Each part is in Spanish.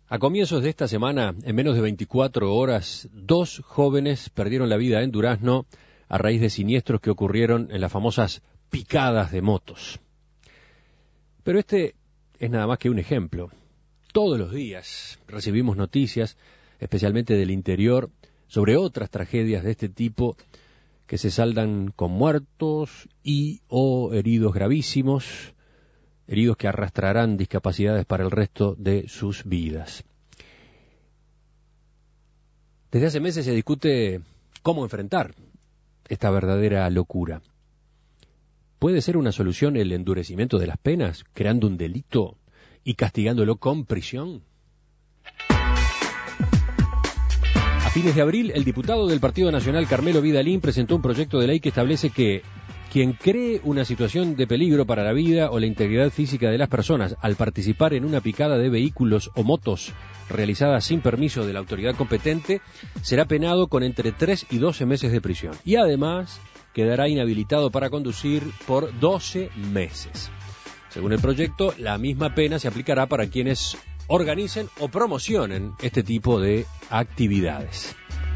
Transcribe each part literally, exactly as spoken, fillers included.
A comienzos de esta semana, en menos de veinticuatro horas, dos jóvenes perdieron la vida en Durazno a raíz de siniestros que ocurrieron en las famosas picadas de motos. Pero este es nada más que un ejemplo. Todos los días recibimos noticias, especialmente del interior, sobre otras tragedias de este tipo que se saldan con muertos y o heridos gravísimos, heridos que arrastrarán discapacidades para el resto de sus vidas. Desde hace meses se discute cómo enfrentar esta verdadera locura. ¿Puede ser una solución el endurecimiento de las penas, creando un delito y castigándolo con prisión? A fines de abril, el diputado del Partido Nacional, Carmelo Vidalín, presentó un proyecto de ley que establece que quien cree una situación de peligro para la vida o la integridad física de las personas al participar en una picada de vehículos o motos realizada sin permiso de la autoridad competente será penado con entre tres y doce meses de prisión. Y además quedará inhabilitado para conducir por doce meses. Según el proyecto, la misma pena se aplicará para quienes organicen o promocionen este tipo de actividades.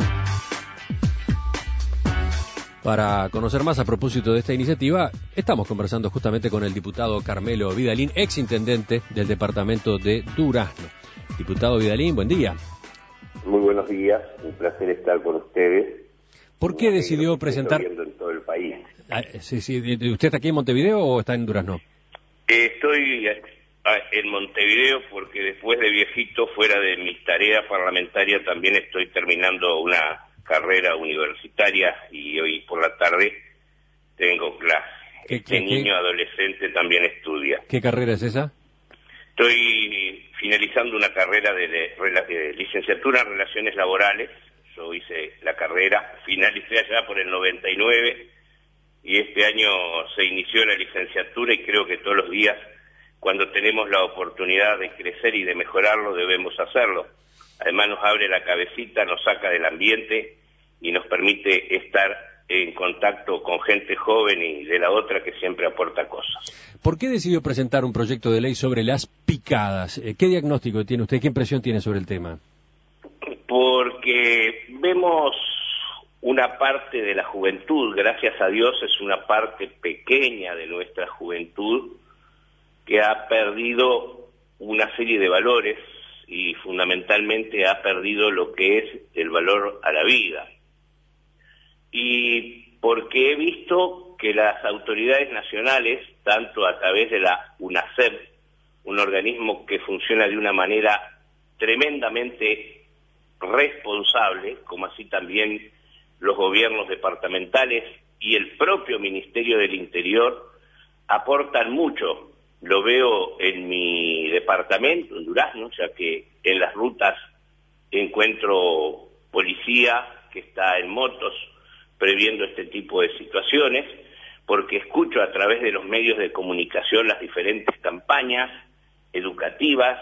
Para conocer más a propósito de esta iniciativa, estamos conversando justamente con el diputado Carmelo Vidalín, exintendente del departamento de Durazno. Diputado Vidalín, buen día. Muy buenos días, un placer estar con ustedes. ¿Por qué decidió presentar? En todo el país. Ah, sí, sí. ¿Usted está aquí en Montevideo o está en Durazno? Eh, estoy en Montevideo porque después de viejito, fuera de mis tareas parlamentarias, también estoy terminando una carrera universitaria y hoy por la tarde tengo clase. ¿Qué, este qué, niño qué? adolescente también estudia. ¿Qué carrera es esa? Estoy finalizando una carrera de, de, de licenciatura en Relaciones Laborales. Yo hice la carrera, finalicé allá por el noventa y nueve y este año se inició la licenciatura y creo que todos los días, cuando tenemos la oportunidad de crecer y de mejorarlo, debemos hacerlo. Además nos abre la cabecita, nos saca del ambiente y nos permite estar en contacto con gente joven y de la otra que siempre aporta cosas. ¿Por qué decidió presentar un proyecto de ley sobre las picadas? ¿Qué diagnóstico tiene usted? ¿Qué impresión tiene sobre el tema? Porque vemos una parte de la juventud, gracias a Dios es una parte pequeña de nuestra juventud que ha perdido una serie de valores y fundamentalmente ha perdido lo que es el valor a la vida. Y porque he visto que las autoridades nacionales, tanto a través de la UNACEP, un organismo que funciona de una manera tremendamente responsable, como así también los gobiernos departamentales y el propio Ministerio del Interior, aportan mucho. Lo veo en mi departamento, en Durazno, ya que en las rutas encuentro policía que está en motos previendo este tipo de situaciones, porque escucho a través de los medios de comunicación las diferentes campañas educativas,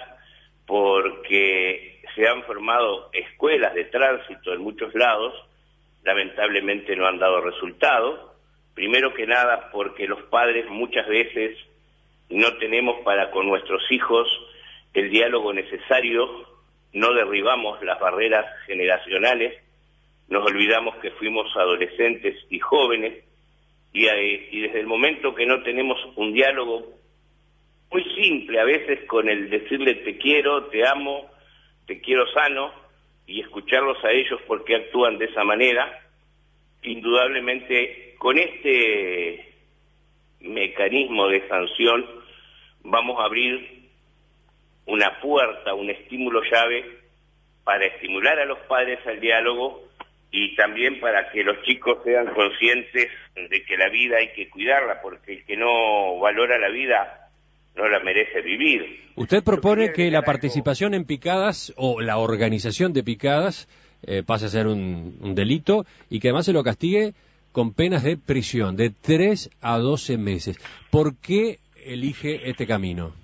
porque se han formado escuelas de tránsito en muchos lados, lamentablemente no han dado resultado. Primero que nada porque los padres muchas veces no tenemos para con nuestros hijos el diálogo necesario, no derribamos las barreras generacionales, nos olvidamos que fuimos adolescentes y jóvenes, y, y desde el momento que no tenemos un diálogo muy simple, a veces con el decirle te quiero, te amo, te quiero sano, y escucharlos a ellos porque actúan de esa manera, indudablemente con este mecanismo de sanción vamos a abrir una puerta, un estímulo llave para estimular a los padres al diálogo y también para que los chicos sean conscientes de que la vida hay que cuidarla, porque el que no valora la vida no la merece vivir. Usted propone que la participación en picadas o la organización de picadas eh, pase a ser un, un delito y que además se lo castigue con penas de prisión de tres a doce meses. ¿Por qué elige este camino?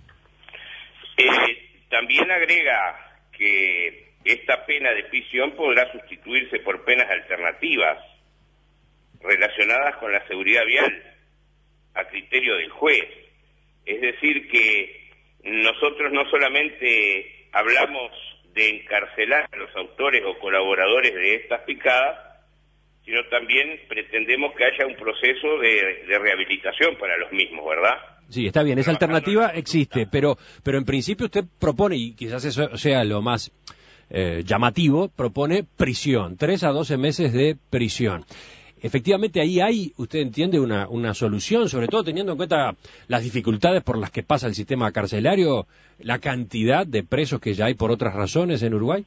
Eh, también agrega que esta pena de prisión podrá sustituirse por penas alternativas relacionadas con la seguridad vial a criterio del juez. Es decir que nosotros no solamente hablamos de encarcelar a los autores o colaboradores de estas picadas, sino también pretendemos que haya un proceso de, de rehabilitación para los mismos, ¿verdad? Sí, está bien, esa alternativa existe, pero, pero en principio usted propone, y quizás eso sea lo más eh, llamativo, propone prisión, tres a doce meses de prisión. Efectivamente, ahí hay, usted entiende, una, una solución, sobre todo teniendo en cuenta las dificultades por las que pasa el sistema carcelario, la cantidad de presos que ya hay por otras razones en Uruguay.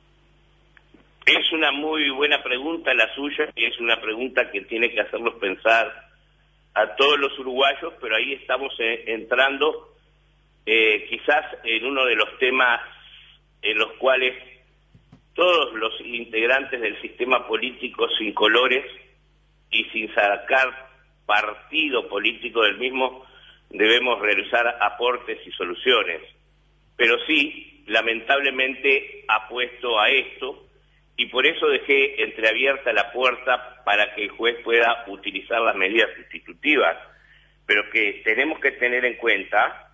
Es una muy buena pregunta la suya, y es una pregunta que tiene que hacerlos pensar a todos los uruguayos, pero ahí estamos eh, entrando eh, quizás en uno de los temas en los cuales todos los integrantes del sistema político sin colores y sin sacar partido político del mismo debemos realizar aportes y soluciones. Pero sí, lamentablemente apuesto a esto, y por eso dejé entreabierta la puerta para que el juez pueda utilizar las medidas sustitutivas, pero que tenemos que tener en cuenta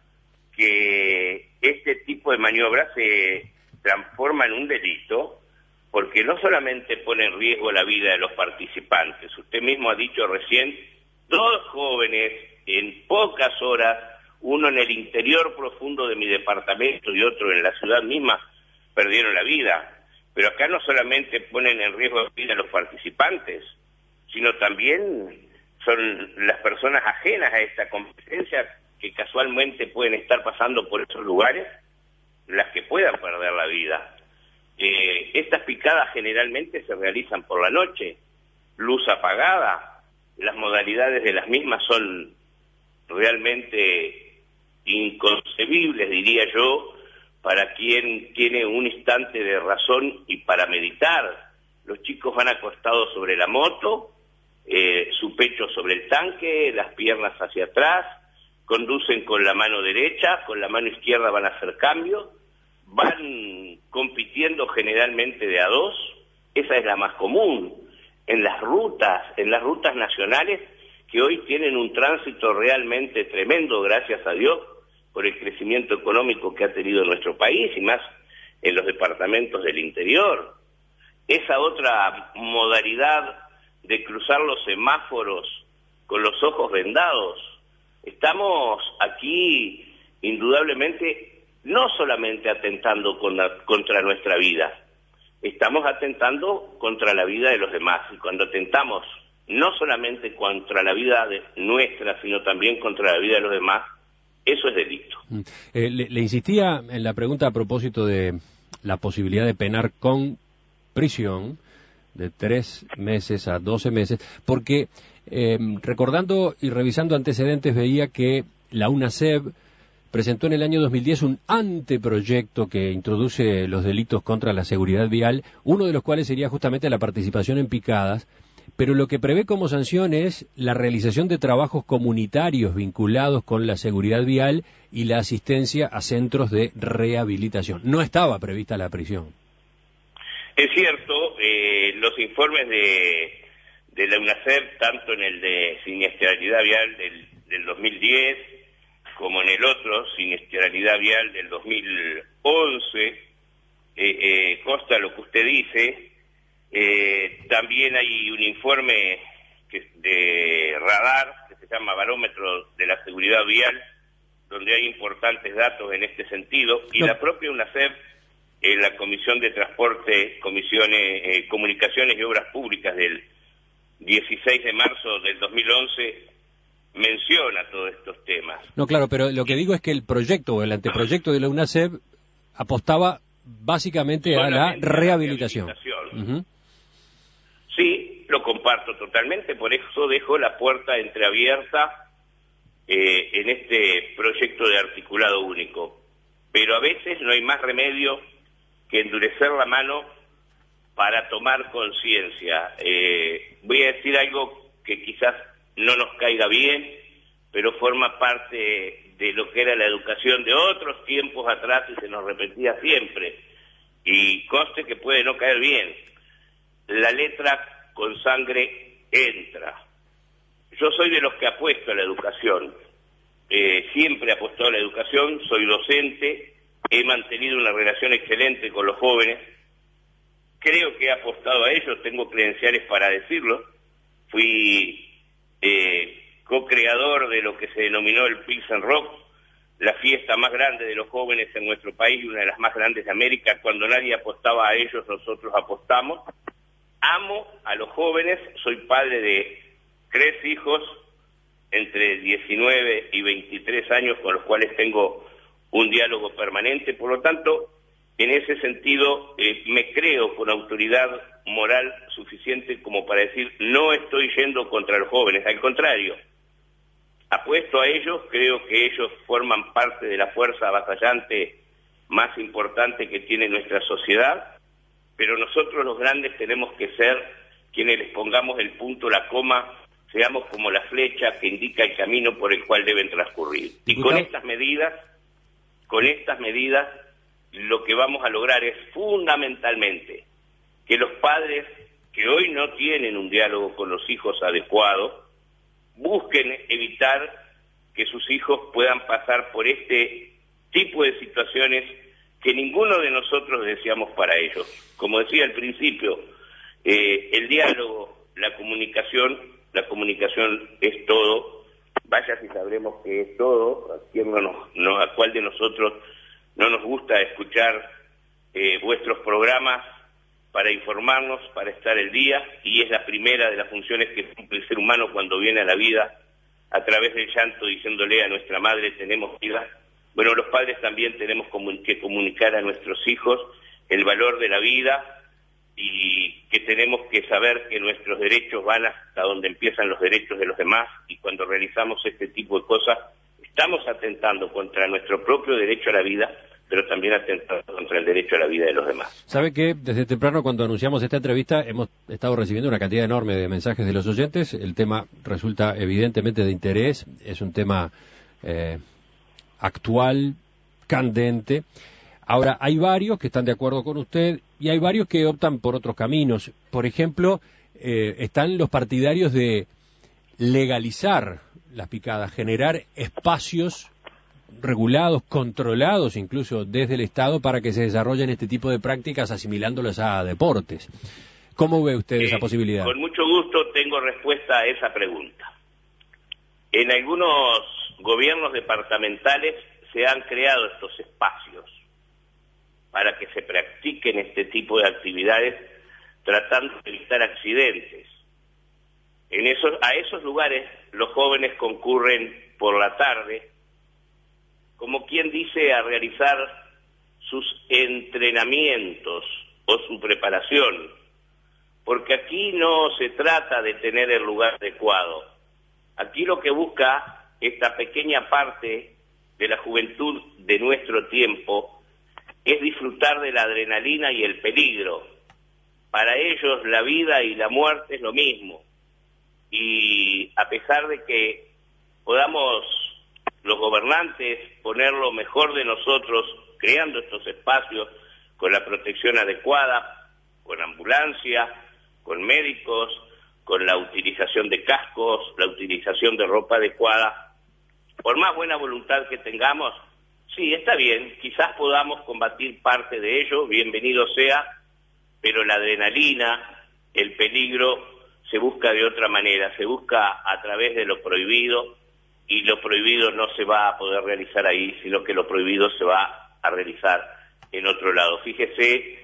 que este tipo de maniobras se transforma en un delito, porque no solamente pone en riesgo la vida de los participantes, usted mismo ha dicho recién, dos jóvenes en pocas horas, uno en el interior profundo de mi departamento y otro en la ciudad misma, perdieron la vida. Pero acá no solamente ponen en riesgo la vida a los participantes, sino también son las personas ajenas a esta competencia que casualmente pueden estar pasando por esos lugares, las que puedan perder la vida. Eh, estas picadas generalmente se realizan por la noche, luz apagada, las modalidades de las mismas son realmente inconcebibles, diría yo, para quien tiene un instante de razón y para meditar. Los chicos van acostados sobre la moto, eh, su pecho sobre el tanque, las piernas hacia atrás, conducen con la mano derecha, con la mano izquierda van a hacer cambio, van compitiendo generalmente de a dos, esa es la más común, en las rutas, en las rutas nacionales, que hoy tienen un tránsito realmente tremendo, gracias a Dios, por el crecimiento económico que ha tenido nuestro país, y más en los departamentos del interior. Esa otra modalidad de cruzar los semáforos con los ojos vendados, estamos aquí indudablemente no solamente atentando con la, contra nuestra vida, estamos atentando contra la vida de los demás, y cuando atentamos no solamente contra la vida de nuestra, sino también contra la vida de los demás, eso es delito. Eh, le, le insistía en la pregunta a propósito de la posibilidad de penar con prisión de tres meses a doce meses, porque eh, recordando y revisando antecedentes veía que la UNACEB presentó en el año dos mil diez un anteproyecto que introduce los delitos contra la seguridad vial, uno de los cuales sería justamente la participación en picadas, pero lo que prevé como sanción es la realización de trabajos comunitarios vinculados con la seguridad vial y la asistencia a centros de rehabilitación. No estaba prevista la prisión. Es cierto, eh, los informes de, de la UNACEB, tanto en el de siniestralidad vial del, del dos mil diez, como en el otro, siniestralidad vial del dos mil once, eh, eh, consta lo que usted dice. Eh, también hay un informe que, de radar que se llama Barómetro de la Seguridad Vial, donde hay importantes datos en este sentido, y no. La propia UNACEB, en la Comisión de Transporte, Comisiones, eh, Comunicaciones y Obras Públicas del dieciséis de marzo del dos mil once, menciona todos estos temas. No, claro, pero lo que digo es que el proyecto o el anteproyecto de la UNACEB apostaba básicamente Solamente a la rehabilitación. La rehabilitación. Uh-huh. Sí, lo comparto totalmente, por eso dejo la puerta entreabierta eh, en este proyecto de articulado único. Pero a veces no hay más remedio que endurecer la mano para tomar conciencia. Eh, voy a decir algo que quizás no nos caiga bien, pero forma parte de lo que era la educación de otros tiempos atrás y se nos repetía siempre. Y conste que puede no caer bien. La letra con sangre entra. Yo soy de los que apuesto a la educación. Eh, siempre he apostado a la educación, soy docente, he mantenido una relación excelente con los jóvenes, creo que he apostado a ellos, tengo credenciales para decirlo, fui eh, co-creador de lo que se denominó el Pilsen Rock, la fiesta más grande de los jóvenes en nuestro país y una de las más grandes de América. Cuando nadie apostaba a ellos, nosotros apostamos. Amo a los jóvenes, soy padre de tres hijos entre diecinueve y veintitrés años con los cuales tengo un diálogo permanente, por lo tanto, en ese sentido eh, me creo con autoridad moral suficiente como para decir no estoy yendo contra los jóvenes, al contrario, apuesto a ellos, creo que ellos forman parte de la fuerza avasallante más importante que tiene nuestra sociedad, pero nosotros los grandes tenemos que ser quienes les pongamos el punto, la coma, seamos como la flecha que indica el camino por el cual deben transcurrir. Y con estas medidas, con estas medidas, lo que vamos a lograr es fundamentalmente que los padres que hoy no tienen un diálogo con los hijos adecuado, busquen evitar que sus hijos puedan pasar por este tipo de situaciones que ninguno de nosotros deseamos para ellos. Como decía al principio, eh, el diálogo, la comunicación, la comunicación es todo. Vaya si sabremos que es todo, a, quién no nos, no, a cuál de nosotros no nos gusta escuchar eh, vuestros programas para informarnos, para estar el día, y es la primera de las funciones que cumple el ser humano cuando viene a la vida, a través del llanto, diciéndole a nuestra madre, tenemos vida. Bueno, los padres también tenemos que comunicar a nuestros hijos el valor de la vida y que tenemos que saber que nuestros derechos van hasta donde empiezan los derechos de los demás, y cuando realizamos este tipo de cosas estamos atentando contra nuestro propio derecho a la vida, pero también atentando contra el derecho a la vida de los demás. ¿Sabe que desde temprano, cuando anunciamos esta entrevista, hemos estado recibiendo una cantidad enorme de mensajes de los oyentes? El tema resulta evidentemente de interés, es un tema eh, actual, candente. Ahora, hay varios que están de acuerdo con usted y hay varios que optan por otros caminos. Por ejemplo, eh, están los partidarios de legalizar las picadas, generar espacios regulados, controlados incluso desde el Estado para que se desarrollen este tipo de prácticas asimilándolas a deportes. ¿Cómo ve usted eh, esa posibilidad? Con mucho gusto tengo respuesta a esa pregunta. En algunos gobiernos departamentales se han creado estos espacios para que se practiquen este tipo de actividades tratando de evitar accidentes. En esos, a esos lugares los jóvenes concurren por la tarde, como quien dice, a realizar sus entrenamientos o su preparación, porque aquí no se trata de tener el lugar adecuado. Aquí lo que busca esta pequeña parte de la juventud de nuestro tiempo es disfrutar de la adrenalina y el peligro. Para ellos la vida y la muerte es lo mismo. Y a pesar de que podamos los gobernantes poner lo mejor de nosotros, creando estos espacios con la protección adecuada, con ambulancia, con médicos, con la utilización de cascos, la utilización de ropa adecuada, por más buena voluntad que tengamos, sí, está bien, quizás podamos combatir parte de ello, bienvenido sea, pero la adrenalina, el peligro, se busca de otra manera, se busca a través de lo prohibido, y lo prohibido no se va a poder realizar ahí, sino que lo prohibido se va a realizar en otro lado. Fíjese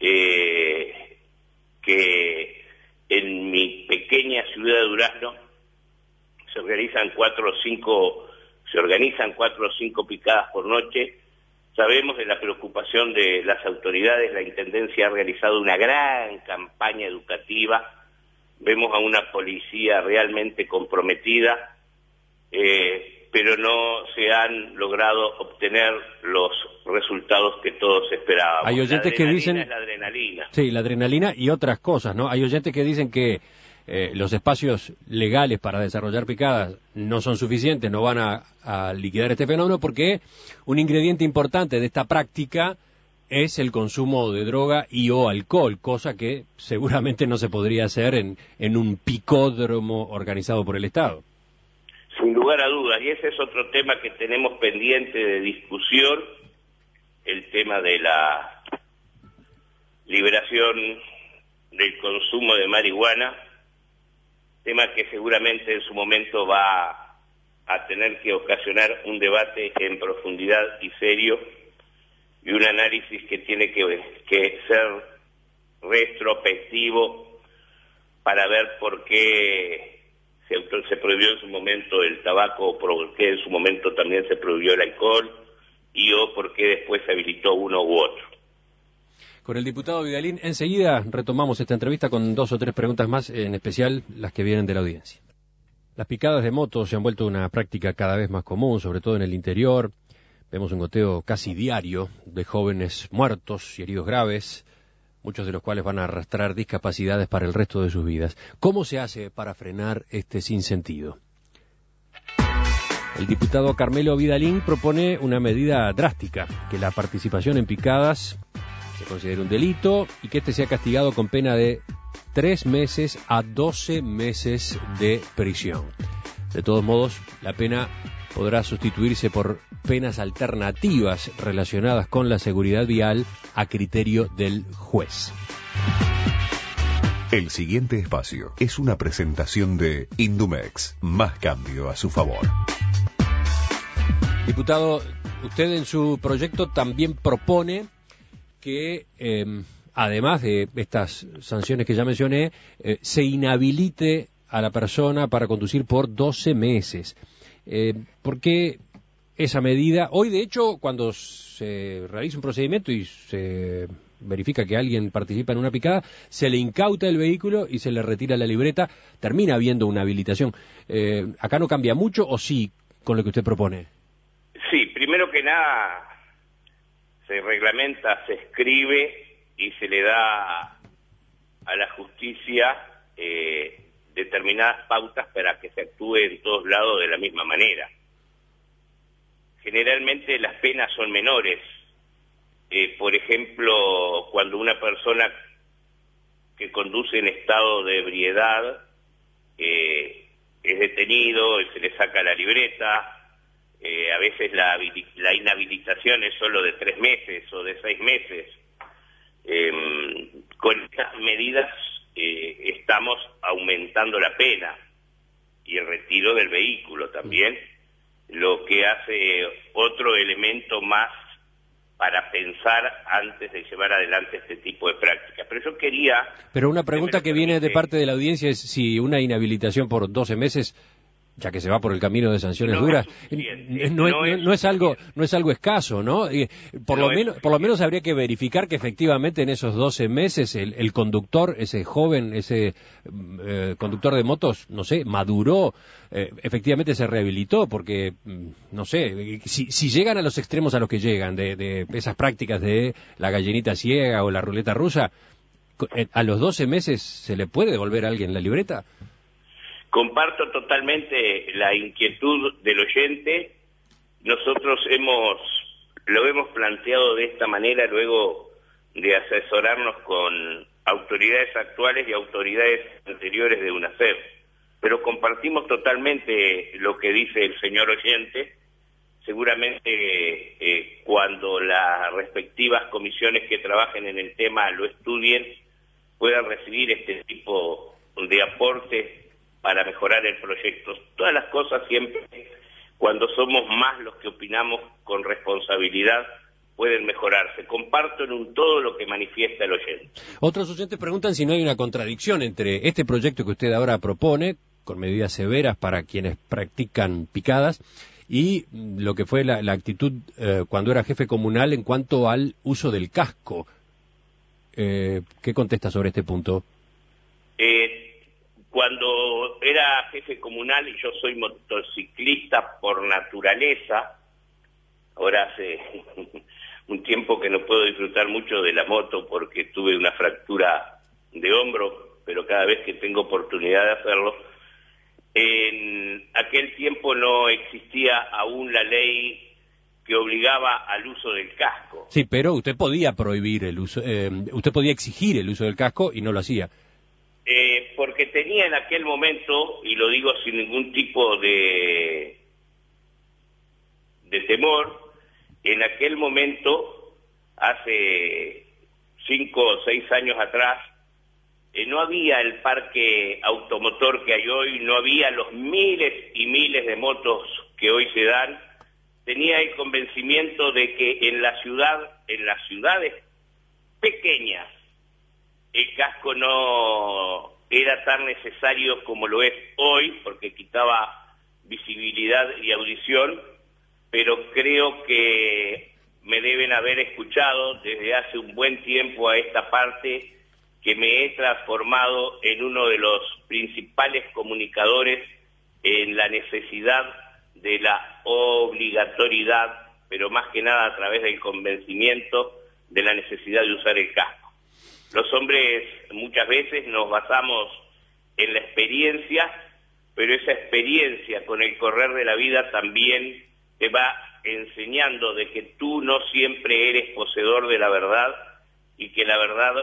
eh, que en mi pequeña ciudad de Durazno se realizan cuatro o cinco, se organizan cuatro o cinco picadas por noche. Sabemos de la preocupación de las autoridades, la Intendencia ha realizado una gran campaña educativa, vemos a una policía realmente comprometida, eh, pero no se han logrado obtener los resultados que todos esperábamos. Hay oyentes que dicen... es la adrenalina. Sí, la adrenalina y otras cosas, ¿no? Hay oyentes que dicen que eh, los espacios legales para desarrollar picadas no son suficientes, no van a, a liquidar este fenómeno, porque un ingrediente importante de esta práctica es el consumo de droga y o alcohol, cosa que seguramente no se podría hacer en, en un picódromo organizado por el Estado. Sin lugar a dudas, y ese es otro tema que tenemos pendiente de discusión, el tema de la liberación del consumo de marihuana, tema que seguramente en su momento va a tener que ocasionar un debate en profundidad y serio, y un análisis que tiene que, que ser retrospectivo para ver por qué se, se prohibió en su momento el tabaco, por qué en su momento también se prohibió el alcohol, y o por qué después se habilitó uno u otro. Con el diputado Vidalín, enseguida retomamos esta entrevista con dos o tres preguntas más, en especial las que vienen de la audiencia. Las picadas de motos se han vuelto una práctica cada vez más común, sobre todo en el interior. Vemos un goteo casi diario de jóvenes muertos y heridos graves, muchos de los cuales van a arrastrar discapacidades para el resto de sus vidas. ¿Cómo se hace para frenar este sinsentido? El diputado Carmelo Vidalín propone una medida drástica, que la participación en picadas se considere un delito y que este sea castigado con pena de tres meses a doce meses de prisión. De todos modos, la pena podrá sustituirse por penas alternativas relacionadas con la seguridad vial a criterio del juez. El siguiente espacio es una presentación de Indumex. Más cambio a su favor. Diputado, usted en su proyecto también propone que, eh, además de estas sanciones que ya mencioné, eh, se inhabilite a la persona para conducir por doce meses. Eh, ¿Por qué esa medida? Hoy, de hecho, cuando se realiza un procedimiento y se verifica que alguien participa en una picada, se le incauta el vehículo y se le retira la libreta, termina habiendo una habilitación. Eh, ¿Acá no cambia mucho o sí con lo que usted propone? Sí, primero que nada se reglamenta, se escribe y se le da a la justicia eh, determinadas pautas para que se actúe en todos lados de la misma manera. Generalmente las penas son menores. Eh, por ejemplo, cuando una persona que conduce en estado de ebriedad eh, es detenido, se le saca la libreta, eh, a veces la, la inhabilitación es solo de tres meses o de seis meses. Eh, con estas medidas eh, estamos aumentando la pena y el retiro del vehículo también, lo que hace otro elemento más para pensar antes de llevar adelante este tipo de prácticas. Pero yo quería... Pero una pregunta que viene de parte de la audiencia es si una inhabilitación por doce meses, ya que se va por el camino de sanciones no duras, es no, no, es, no es algo no es algo escaso, ¿no? Por no lo menos por lo menos habría que verificar que efectivamente en esos doce meses el, el conductor, ese joven, ese eh, conductor de motos, no sé, maduró, eh, efectivamente se rehabilitó, porque, no sé, si, si llegan a los extremos a los que llegan, de, de esas prácticas de la gallinita ciega o la ruleta rusa, ¿a los doce meses se le puede devolver a alguien la libreta? Comparto totalmente la inquietud del oyente. Nosotros hemos lo hemos planteado de esta manera luego de asesorarnos con autoridades actuales y autoridades anteriores de UNACEF. Pero compartimos totalmente lo que dice el señor oyente. Seguramente eh, cuando las respectivas comisiones que trabajen en el tema lo estudien, puedan recibir este tipo de aportes para mejorar el proyecto. Todas las cosas siempre, cuando somos más los que opinamos con responsabilidad, pueden mejorarse. Comparto en un todo lo que manifiesta el oyente. Otros oyentes preguntan si no hay una contradicción entre este proyecto que usted ahora propone, con medidas severas para quienes practican picadas, y lo que fue la, la actitud eh, cuando era jefe comunal en cuanto al uso del casco. Eh, ¿Qué contesta sobre este punto? Eh, Cuando era jefe comunal, y yo soy motociclista por naturaleza, ahora hace un tiempo que no puedo disfrutar mucho de la moto porque tuve una fractura de hombro, pero cada vez que tengo oportunidad de hacerlo, en aquel tiempo no existía aún la ley que obligaba al uso del casco. Sí, pero usted podía prohibir el uso, eh, usted podía exigir el uso del casco y no lo hacía. Eh, porque tenía en aquel momento, y lo digo sin ningún tipo de, de temor, en aquel momento hace cinco o seis años atrás, eh, no había el parque automotor que hay hoy, no había los miles y miles de motos que hoy se dan. Tenía el convencimiento de que en la ciudad, en las ciudades pequeñas, el casco no era tan necesario como lo es hoy, porque quitaba visibilidad y audición, pero creo que me deben haber escuchado desde hace un buen tiempo a esta parte, que me he transformado en uno de los principales comunicadores en la necesidad de la obligatoriedad, pero más que nada a través del convencimiento de la necesidad de usar el casco. Los hombres muchas veces nos basamos en la experiencia, pero esa experiencia con el correr de la vida también te va enseñando de que tú no siempre eres poseedor de la verdad y que la verdad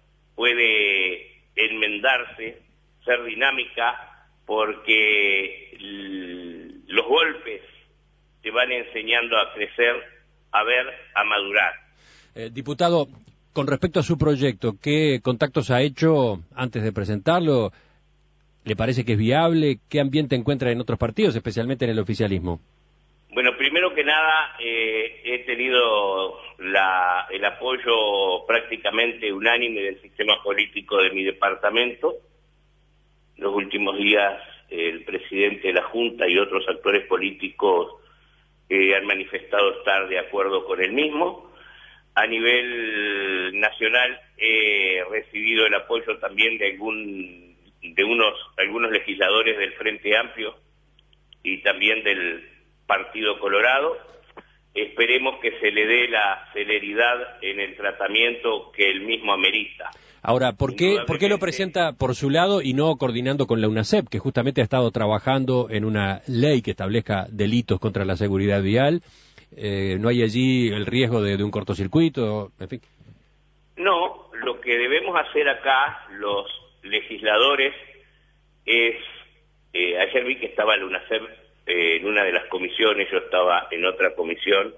puede enmendarse, ser dinámica, porque los golpes te van enseñando a crecer, a ver, a madurar. Eh, diputado, con respecto a su proyecto, ¿qué contactos ha hecho antes de presentarlo? ¿Le parece que es viable? ¿Qué ambiente encuentra en otros partidos, especialmente en el oficialismo? Bueno, primero que nada, eh, he tenido la, el apoyo prácticamente unánime del sistema político de mi departamento. Los últimos días, el presidente de la Junta y otros actores políticos eh, han manifestado estar de acuerdo con el mismo. A nivel nacional he recibido el apoyo también de algún de unos algunos legisladores del Frente Amplio y también del Partido Colorado. Esperemos que se le dé la celeridad en el tratamiento que él mismo amerita. Ahora, ¿por qué, ¿por qué lo presenta por su lado y no coordinando con la UNACEP, que justamente ha estado trabajando en una ley que establezca delitos contra la seguridad vial? Eh, ¿No hay allí el riesgo de, de un cortocircuito? En fin. No, lo que debemos hacer acá, los legisladores, es... Eh, ayer vi que estaba la UNACEP eh, en una de las comisiones, yo estaba en otra comisión,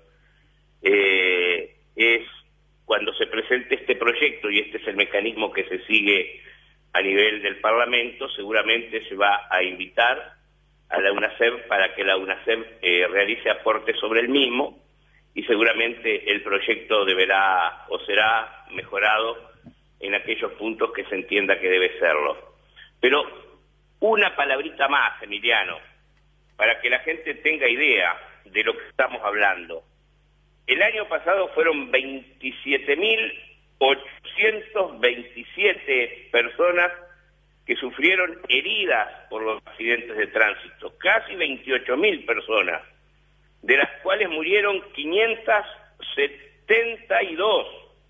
eh, es cuando se presente este proyecto, y este es el mecanismo que se sigue a nivel del Parlamento, seguramente se va a invitar a la UNACEP para que la UNACEP eh, realice aportes sobre el mismo, y seguramente el proyecto deberá o será mejorado en aquellos puntos que se entienda que debe serlo. Pero una palabrita más, Emiliano, para que la gente tenga idea de lo que estamos hablando. El año pasado fueron veintisiete mil ochocientos veintisiete personas que sufrieron heridas por los accidentes de tránsito, casi veintiocho mil personas, de las cuales murieron quinientas setenta y dos.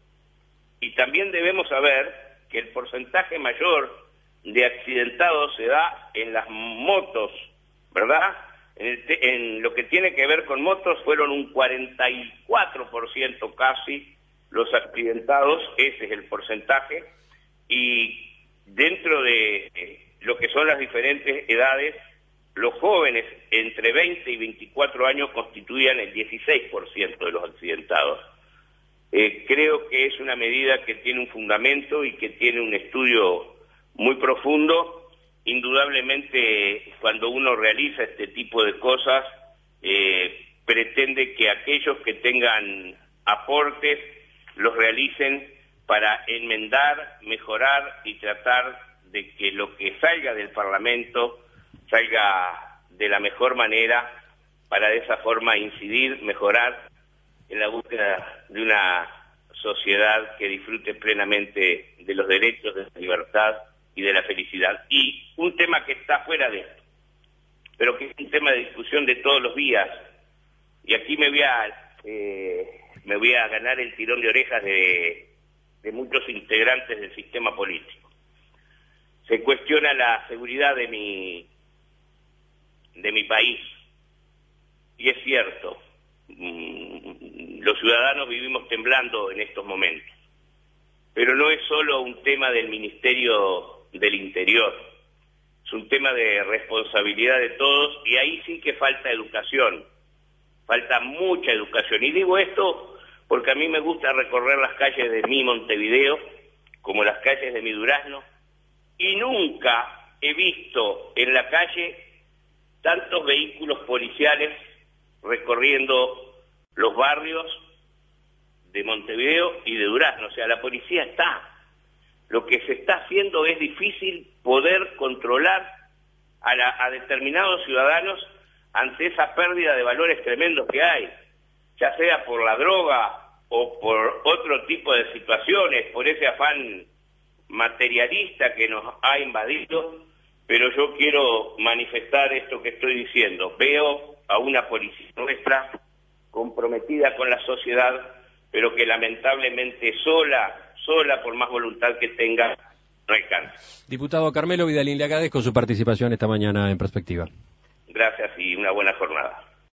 Y también debemos saber que el porcentaje mayor de accidentados se da en las motos, ¿verdad? En, el te, en lo que tiene que ver con motos fueron un cuarenta y cuatro por ciento casi los accidentados, ese es el porcentaje, y dentro de lo que son las diferentes edades, los jóvenes entre veinte y veinticuatro años constituían el dieciséis por ciento de los accidentados. Eh, creo que es una medida que tiene un fundamento y que tiene un estudio muy profundo. Indudablemente, cuando uno realiza este tipo de cosas, eh, pretende que aquellos que tengan aportes los realicen para enmendar, mejorar y tratar de que lo que salga del Parlamento salga de la mejor manera, para de esa forma incidir, mejorar en la búsqueda de una sociedad que disfrute plenamente de los derechos, de la libertad y de la felicidad. Y un tema que está fuera de esto, pero que es un tema de discusión de todos los días, y aquí me voy a eh, me voy a ganar el tirón de orejas de, de muchos integrantes del sistema político. Se cuestiona la seguridad de mi de mi país, y es cierto, mmm, los ciudadanos vivimos temblando en estos momentos, pero no es solo un tema del Ministerio del Interior, es un tema de responsabilidad de todos, y ahí sí que falta educación, falta mucha educación. Y digo esto porque a mí me gusta recorrer las calles de mi Montevideo, como las calles de mi Durazno, y nunca he visto en la calle tantos vehículos policiales recorriendo los barrios de Montevideo y de Durazno. O sea, la policía está. Lo que se está haciendo es difícil poder controlar a, la, a determinados ciudadanos ante esa pérdida de valores tremendos que hay, ya sea por la droga o por otro tipo de situaciones, por ese afán materialista que nos ha invadido. Pero yo quiero manifestar esto que estoy diciendo. Veo a una policía nuestra comprometida con la sociedad, pero que lamentablemente sola, sola por más voluntad que tenga, no alcanza. Diputado Carmelo Vidalín, le agradezco su participación esta mañana en Perspectiva. Gracias y una buena jornada.